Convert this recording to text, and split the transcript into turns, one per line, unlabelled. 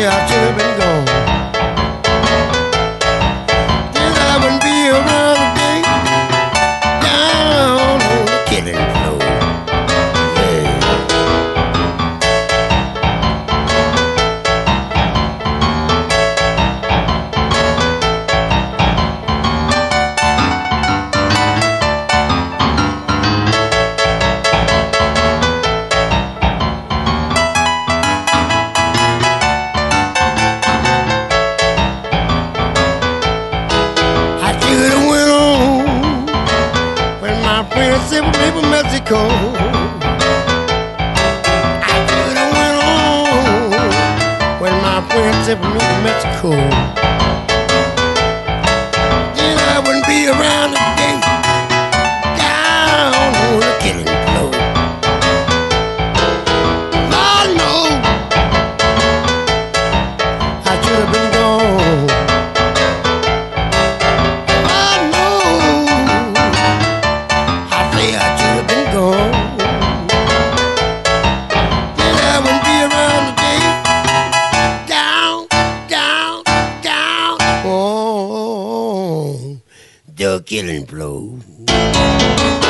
say I should have been gone. Then I wouldn't be around today, down on the killing floor. Yeah. People Mexico. I could have went on when my friends said me to Mexico. Then I wouldn't be around today, down on the killing floor. Lord knows I should have been gone. Then I wouldn't be around today, down, down, down, oh, the killing floor.